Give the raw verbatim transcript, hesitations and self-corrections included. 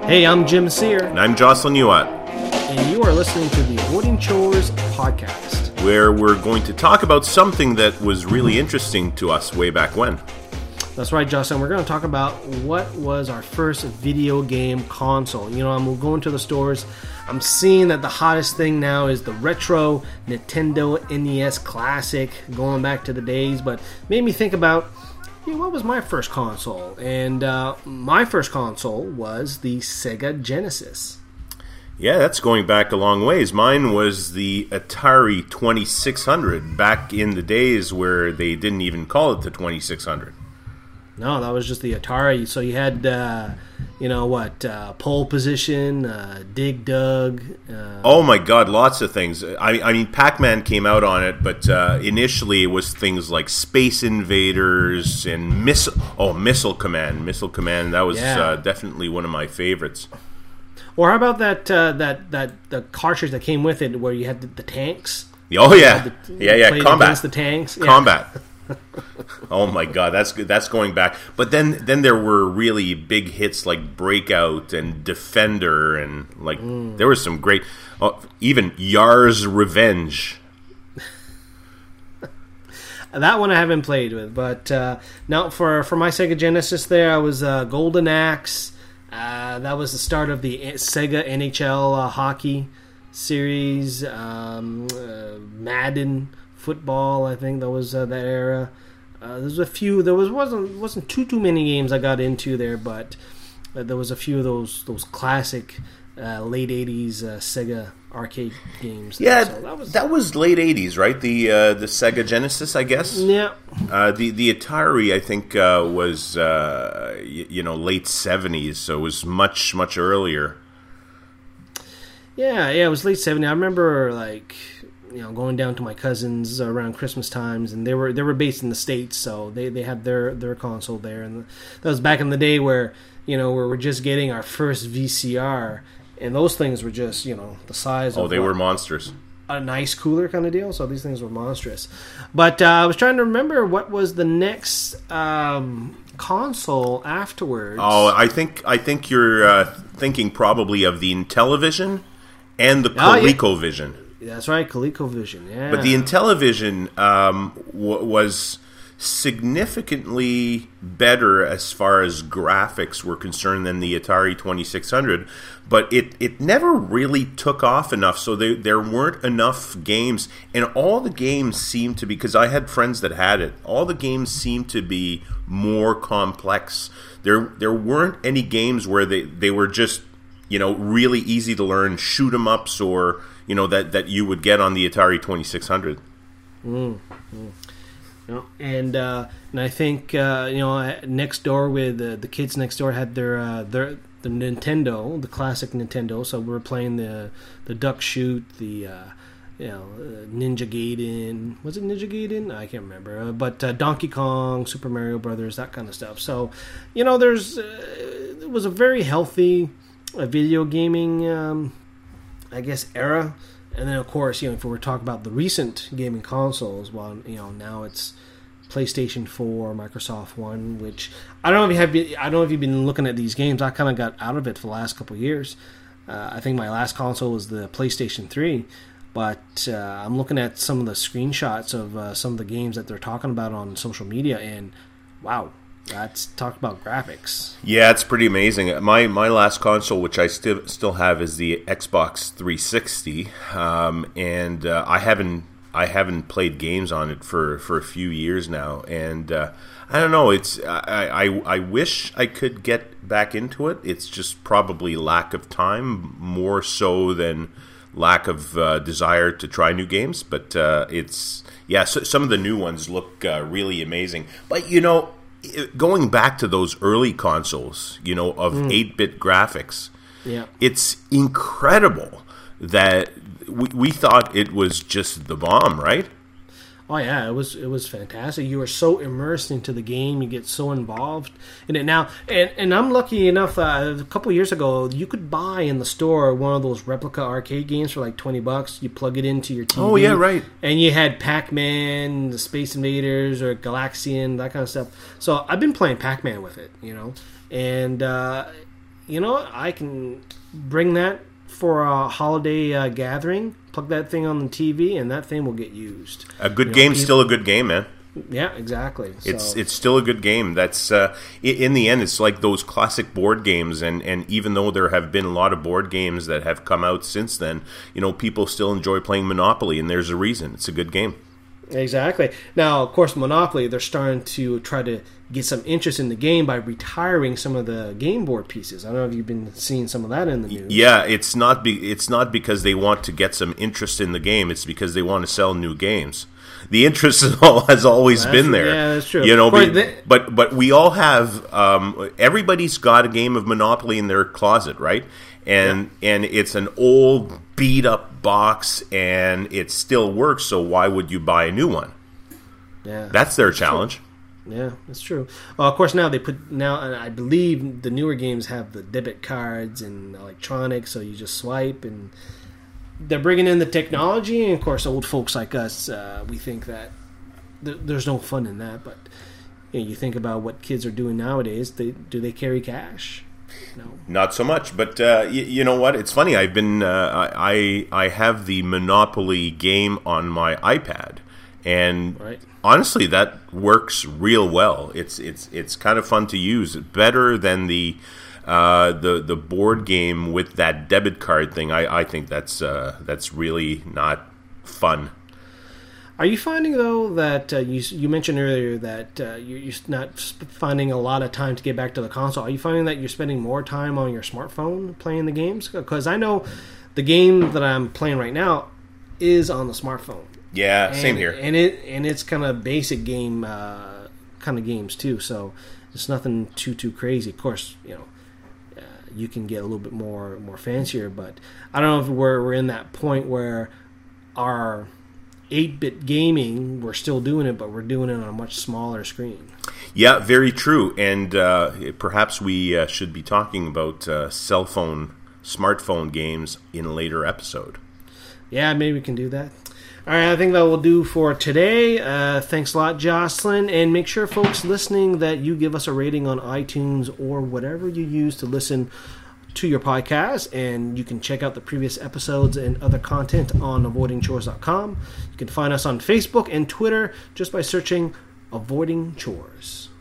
Hey, I'm Jim Sear. And I'm Jocelyn Youatt. And you are listening to the Avoiding Chores podcast, where we're going to talk about something that was really interesting to us way back when. That's right, Jocelyn. We're going to talk about what was our first video game console. You know, I'm going to the stores. I'm seeing that the hottest thing now is the retro Nintendo N E S Classic, going back to the days. But made me think about, you know, what was my first console? And uh, my first console was the Sega Genesis. Yeah, that's going back a long ways. Mine was the Atari twenty-six hundred, back in the days where they didn't even call it the twenty-six hundred. No, that was just the Atari. So you had, uh, you know, what, uh, Pole Position, uh, Dig Dug. Uh, oh, my God, lots of things. I, I mean, Pac-Man came out on it, but uh, initially it was things like Space Invaders and Missile, oh, Missile Command. Missile Command, that was yeah. uh, definitely one of my favorites. Or how about that, uh, that, that the cartridge that came with it where you had the, the tanks? Oh, yeah. The, yeah, yeah, Combat. Against the tanks. Yeah. Combat. Oh my God, that's good. That's going back. But then, then there were really big hits like Breakout and Defender, and like mm. there was some great, oh, even Yar's Revenge. That one I haven't played with, but uh, now for for my Sega Genesis, there I was uh, Golden Axe. Uh, that was the start of the Sega N H L uh, hockey series. Um, uh, Madden football, I think that was uh, that era. Uh, there's a few. There was wasn't wasn't too too many games I got into there, but uh, there was a few of those those classic uh, late eighties uh, Sega arcade games. Yeah, so that was that was late eighties, right? The uh, the Sega Genesis, I guess. Yeah. Uh, the the Atari, I think, uh, was uh, y- you know late seventies, so it was much much earlier. Yeah, yeah, it was late seventies. I remember like. You know, going down to my cousins around Christmas times, and they were they were based in the States, so they, they had their, their console there, and that was back in the day where you know we were just getting our first V C R, and those things were just you know the size. Oh, of they what, were monsters. An ice cooler kind of deal. So these things were monstrous. But uh, I was trying to remember what was the next um, console afterwards. Oh, I think I think you're uh, thinking probably of the Intellivision and the ColecoVision. Oh, yeah. That's right, ColecoVision, yeah. But the Intellivision um, w- was significantly better as far as graphics were concerned than the Atari twenty-six hundred, but it, it never really took off enough, so they, there weren't enough games, and all the games seemed to be, because I had friends that had it, all the games seemed to be more complex. There there weren't any games where they, they were just, you know, really easy to learn, shoot-em-ups or... You know, that, that you would get on the Atari twenty-six hundred. Mm, mm. You know, and uh, and I think uh, you know next door with uh, the kids next door had their uh, their the Nintendo, the classic Nintendo. So we were playing the the Duck Shoot, the uh, you know uh, Ninja Gaiden. Was it Ninja Gaiden? I can't remember. Uh, but uh, Donkey Kong, Super Mario Brothers, that kind of stuff. So you know, there's uh, it was a very healthy uh, video gaming. Um, I guess era, and then of course you know if we were talking about the recent gaming consoles, well you know now it's PlayStation four, Microsoft One, which I don't know if you have been, I don't know if you've been looking at these games. I kind of got out of it for the last couple of years. Uh, I think my last console was the PlayStation three, but uh, I'm looking at some of the screenshots of uh, some of the games that they're talking about on social media, and wow. Let's talk about graphics. Yeah, it's pretty amazing. My my last console, which I still still have, is the Xbox three sixty, um, and uh, I haven't I haven't played games on it for, for a few years now. And uh, I don't know. It's I, I I wish I could get back into it. It's just probably lack of time, more so than lack of uh, desire to try new games. But uh, it's yeah, so, some of the new ones look uh, really amazing. But you know. Going back to those early consoles, you know, of mm. eight-bit graphics, yeah, it's incredible that we, we thought it was just the bomb, right? Oh yeah, it was it was fantastic. You were so immersed into the game, you get so involved in it now. And and I'm lucky enough. Uh, a couple of years ago, you could buy in the store one of those replica arcade games for like twenty bucks. You plug it into your T V. Oh yeah, right. And you had Pac-Man, the Space Invaders, or Galaxian, that kind of stuff. So I've been playing Pac-Man with it, you know, and uh, you know what? I can bring that for a holiday uh, gathering, plug that thing on the T V, and that thing will get used. A good you know, game's people, still a good game, man. Yeah, exactly. It's so. it's still a good game. That's uh, in the end, it's like those classic board games, and, and even though there have been a lot of board games that have come out since then, you know, people still enjoy playing Monopoly, and there's a reason. It's a good game. Exactly. Now, of course, Monopoly, they're starting to try to get some interest in the game by retiring some of the game board pieces. I don't know if you've been seeing some of that in the news. Yeah, it's not be, it's not because they want to get some interest in the game. It's because they want to sell new games. The interest has always that's, been there. Yeah, that's true. You know, but, but, but but we all have. Um, everybody's got a game of Monopoly in their closet, right? And yeah. and it's an old, beat up box, and it still works. So why would you buy a new one? Yeah, that's their challenge. True. Yeah, that's true. Well, of course, now they put now. I believe the newer games have the debit cards and electronics, so you just swipe and. They're bringing in the technology, and of course, old folks like us, uh, we think that th- there's no fun in that. But you know, you think about what kids are doing nowadays. They do they carry cash? No, not so much. But uh, y- you know what? It's funny. I've been uh, I I have the Monopoly game on my iPad, and right. honestly, that works real well. It's it's it's kind of fun to use. Better than the. Uh, the the board game with that debit card thing, I, I think that's uh, that's really not fun. Are you finding though that uh, you you mentioned earlier that uh, you're, you're not finding a lot of time to get back to the console? Are you finding that you're spending more time on your smartphone playing the games? Because I know the game that I'm playing right now is on the smartphone. Yeah, and, same here. And it and it's kind of basic game uh, kind of games too. So it's nothing too too crazy. Of course, you know. You can get a little bit more more fancier, but I don't know if we're we're in that point where our eight-bit gaming, we're still doing it, but we're doing it on a much smaller screen. Yeah, very true. And uh, perhaps we uh, should be talking about uh, cell phone, smartphone games in a later episode. Yeah, maybe we can do that. All right, I think that will do for today. Uh, thanks a lot, Jocelyn. And make sure, folks listening, that you give us a rating on iTunes or whatever you use to listen to your podcast. And you can check out the previous episodes and other content on avoiding chores dot com. You can find us on Facebook and Twitter just by searching Avoiding Chores.